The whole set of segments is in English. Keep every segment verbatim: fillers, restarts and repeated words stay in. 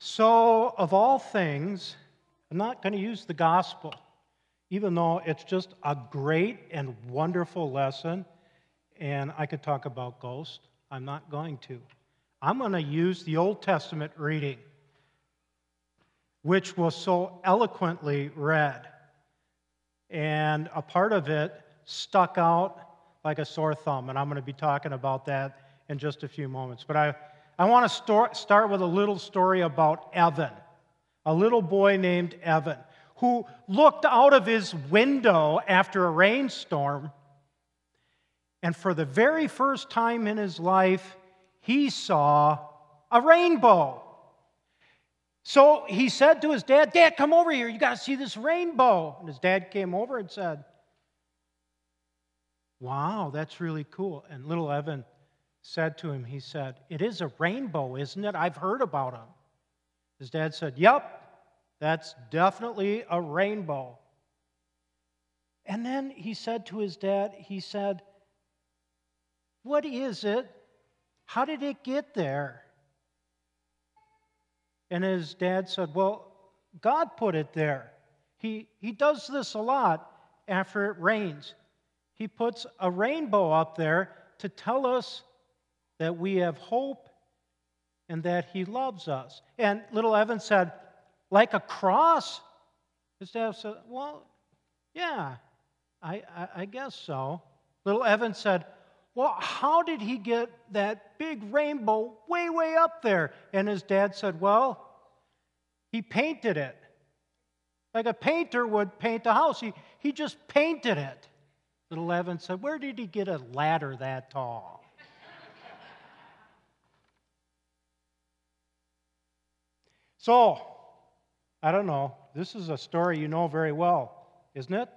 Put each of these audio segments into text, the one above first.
So, of all things, I'm not going to use the gospel, even though it's just a great and wonderful lesson, and I could talk about ghosts. I'm not going to. I'm going to use the Old Testament reading, which was so eloquently read, and a part of it stuck out like a sore thumb, and I'm going to be talking about that in just a few moments. But I, I want to start, start with a little story about Evan, a little boy named Evan, who looked out of his window after a rainstorm, and for the very first time in his life, he saw a rainbow. So he said to his dad, "Dad, come over here. You got to see this rainbow." And his dad came over and said, "Wow, that's really cool." And little Evan said to him, he said, "It is a rainbow, isn't it? I've heard about them." His dad said, "Yep, that's definitely a rainbow." And then he said to his dad, he said, "What is it? How did it get there?" And his dad said, "Well, God put it there. He, he does this a lot after it rains. He puts a rainbow up there to tell us that we have hope and that He loves us." And little Evan said, "Like a cross?" His dad said, "Well, yeah, I, I, I guess so." Little Evan said, "Well, how did he get that big rainbow way, way up there?" And his dad said, "Well, he painted it. Like a painter would paint a house. He, he just painted it." Little Evan said, "Where did he get a ladder that tall?" So, I don't know. This is a story you know very well, isn't it?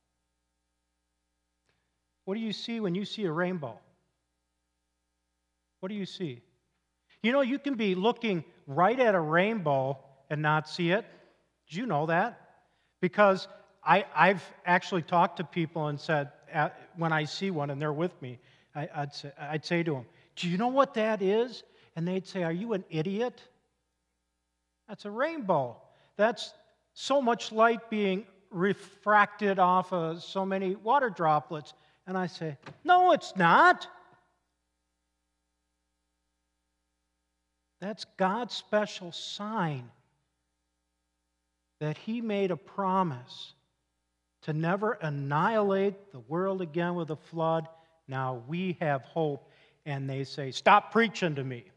What do you see when you see a rainbow? What do you see? You know, you can be looking right at a rainbow and not see it. Did you know that? Because I, I've actually talked to people and said, uh, when I see one and they're with me, I, I'd, say, I'd say to them, "Do you know what that is?" And they'd say, "Are you an idiot? That's a rainbow. That's so much light being refracted off of so many water droplets." And I say, "No, it's not. That's God's special sign that He made a promise to never annihilate the world again with a flood. Now we have hope." And they say, "Stop preaching to me."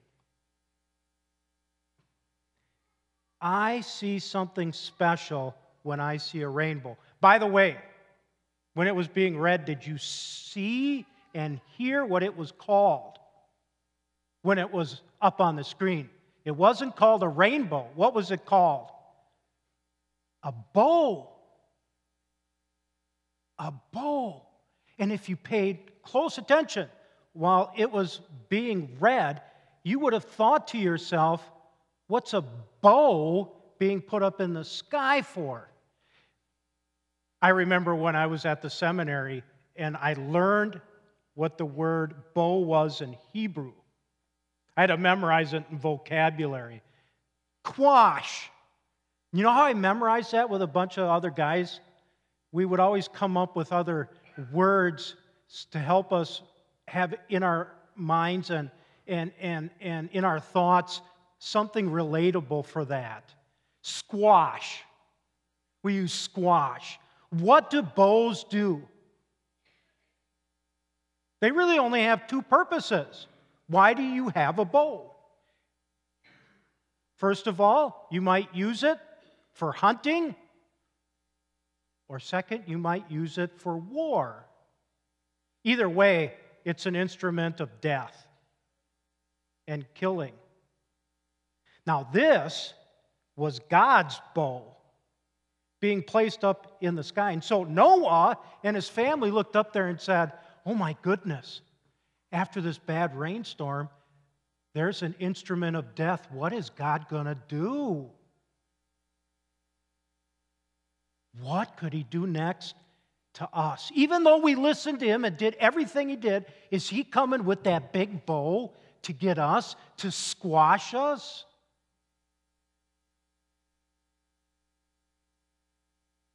I see something special when I see a rainbow. By the way, when it was being read, did you see and hear what it was called when it was up on the screen? It wasn't called a rainbow. What was it called? A bow. A bow. And if you paid close attention while it was being read, you would have thought to yourself, what's a bow being put up in the sky for? I remember when I was at the seminary and I learned what the word bow was in Hebrew. I had to memorize it in vocabulary. Quash. You know how I memorized that with a bunch of other guys? We would always come up with other words to help us have in our minds and, and, and, and in our thoughts something relatable for that. Squash. We use squash. What do bows do? They really only have two purposes. Why do you have a bow? First of all, you might use it for hunting. Or second, you might use it for war. Either way, it's an instrument of death and killing. Now, this was God's bow being placed up in the sky. And so Noah and his family looked up there and said, "Oh my goodness, after this bad rainstorm, there's an instrument of death. What is God going to do? What could He do next to us? Even though we listened to Him and did everything He did, is He coming with that big bow to get us, to squash us?"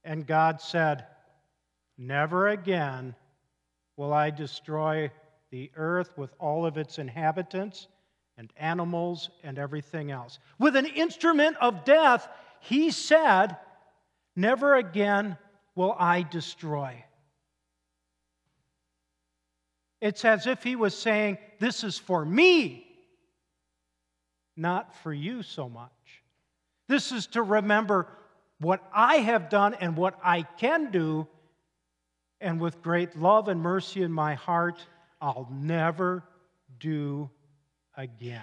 And God said, never again will I destroy the earth with all of its inhabitants and animals and everything else. With an instrument of death, he said, never again will I destroy. It's as if he was saying, this is for me, not for you so much. This is to remember what I have done and what I can do, and with great love and mercy in my heart, I'll never do again.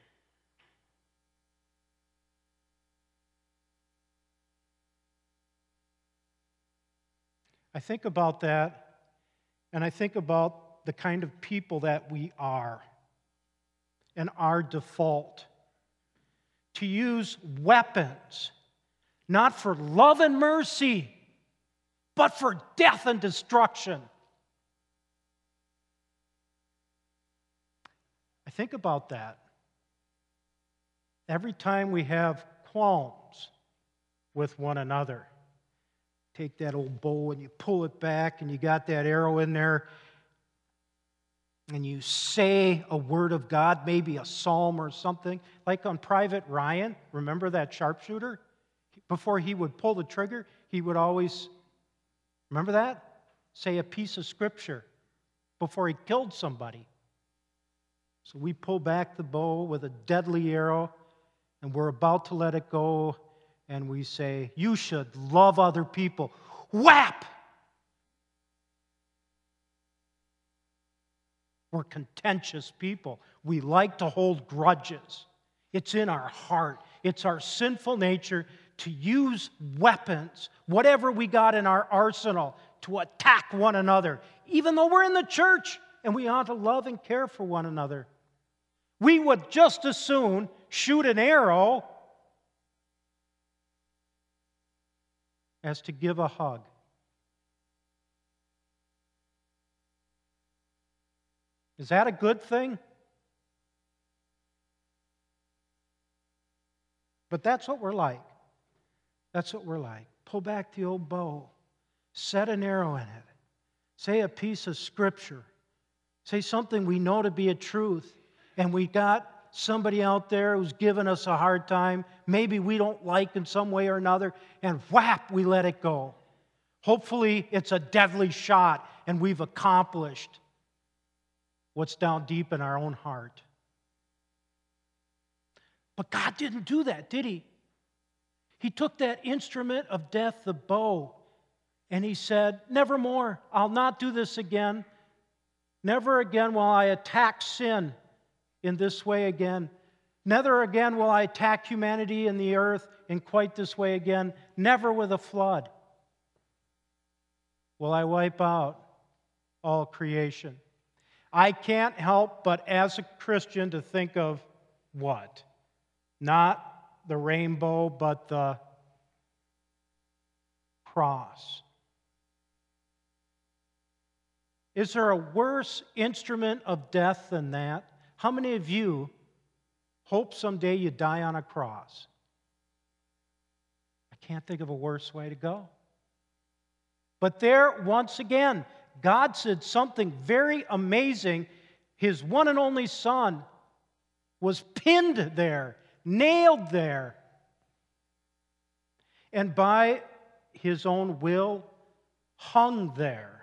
I think about that, and I think about the kind of people that we are and our default to use weapons not for love and mercy, but for death and destruction. I think about that. Every time we have qualms with one another, take that old bow and you pull it back and you got that arrow in there and you say a word of God, maybe a psalm or something, like on Private Ryan. Remember that sharpshooter? Before he would pull the trigger, he would always, remember that? Say a piece of scripture before he killed somebody. So we pull back the bow with a deadly arrow, and we're about to let it go, and we say, you should love other people. Whap! We're contentious people. We like to hold grudges. It's in our heart. It's our sinful nature to use weapons, whatever we got in our arsenal, to attack one another, even though we're in the church and we ought to love and care for one another. We would just as soon shoot an arrow as to give a hug. Is that a good thing? But that's what we're like. That's what we're like. Pull back the old bow. Set an arrow in it. Say a piece of scripture. Say something we know to be a truth. And we got somebody out there who's giving us a hard time. Maybe we don't like in some way or another. And whap, we let it go. Hopefully it's a deadly shot and we've accomplished what's down deep in our own heart. But God didn't do that, did He? He took that instrument of death, the bow, and He said, nevermore, I'll not do this again. Never again will I attack sin in this way again. Never again will I attack humanity and the earth in quite this way again. Never with a flood will I wipe out all creation. I can't help but, as a Christian, to think of what? Not the rainbow, but the cross. Is there a worse instrument of death than that? How many of you hope someday you die on a cross? I can't think of a worse way to go. But there, once again, God said something very amazing. His one and only Son was pinned there, nailed there, and by His own will, hung there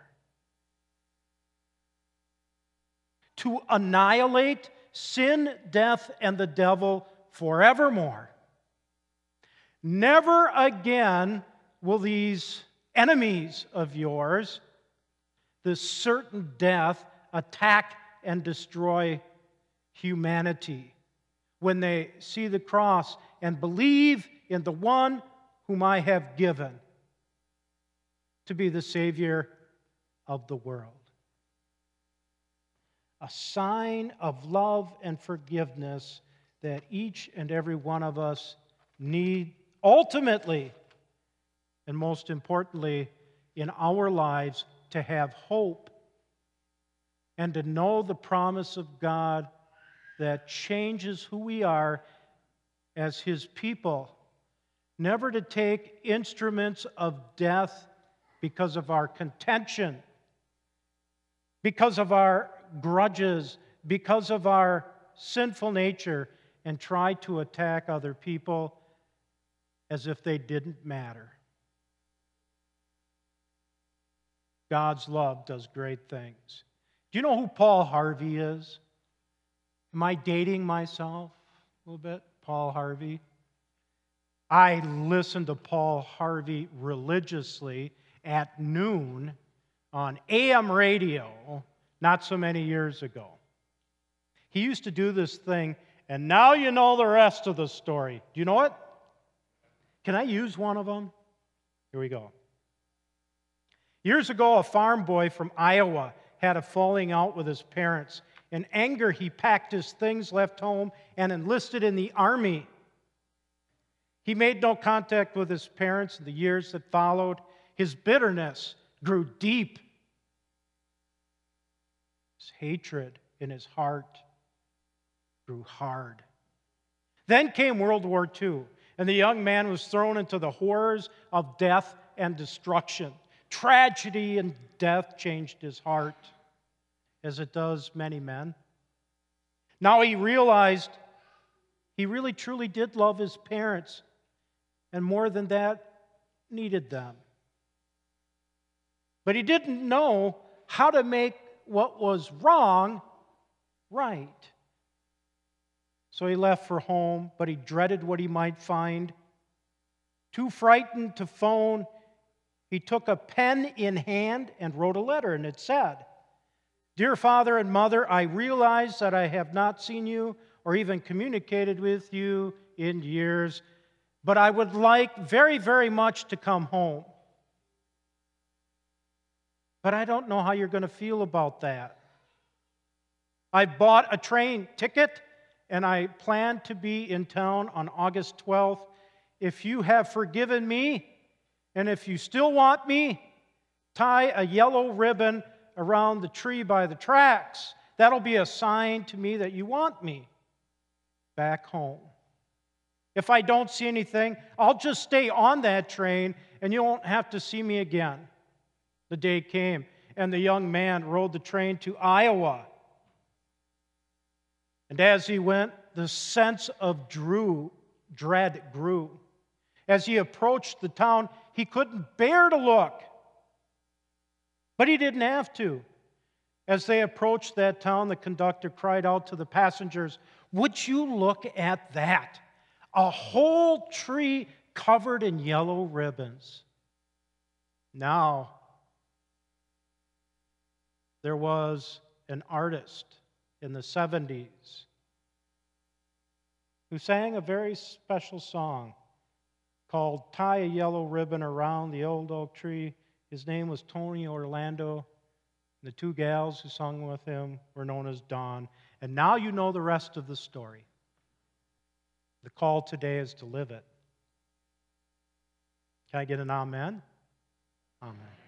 to annihilate sin, death, and the devil forevermore. Never again will these enemies of yours, this certain death, attack and destroy humanity when they see the cross and believe in the one whom I have given to be the Savior of the world. A sign of love and forgiveness that each and every one of us need ultimately, and most importantly, in our lives, to have hope and to know the promise of God that changes who we are as His people never to take instruments of death because of our contention, because of our grudges, because of our sinful nature, and try to attack other people as if they didn't matter. God's love does great things. Do you know who Paul Harvey is? Am I dating myself a little bit? Paul Harvey? I listened to Paul Harvey religiously at noon on A M radio not so many years ago. He used to do this thing, and now you know the rest of the story. Do you know it? Can I use one of them? Here we go. Years ago, a farm boy from Iowa had a falling out with his parents. In anger, he packed his things, left home, and enlisted in the army. He made no contact with his parents in the years that followed. His bitterness grew deep. His hatred in his heart grew hard. Then came World War Two, and the young man was thrown into the horrors of death and destruction. Tragedy and death changed his heart, as it does many men. Now he realized he really truly did love his parents, and more than that, needed them. But he didn't know how to make what was wrong right. So he left for home, but he dreaded what he might find. Too frightened to phone, he took a pen in hand and wrote a letter, and it said, "Dear Father and Mother, I realize that I have not seen you or even communicated with you in years, but I would like very, very much to come home. But I don't know how you're going to feel about that. I bought a train ticket, and I plan to be in town on August twelfth. If you have forgiven me, and if you still want me, tie a yellow ribbon around the tree by the tracks. That'll be a sign to me that you want me back home. If I don't see anything, I'll just stay on that train, and you won't have to see me again." The day came, and the young man rode the train to Iowa. And as he went, the sense of drew, dread grew. As he approached the town, he couldn't bear to look. But he didn't have to. As they approached that town, the conductor cried out to the passengers, "Would you look at that? A whole tree covered in yellow ribbons." Now, there was an artist in the seventies who sang a very special song called "Tie a Yellow Ribbon Around the Old Oak Tree." His name was Tony Orlando. The two gals who sung with him were known as Dawn. And now you know the rest of the story. The call today is to live it. Can I get an amen? Amen.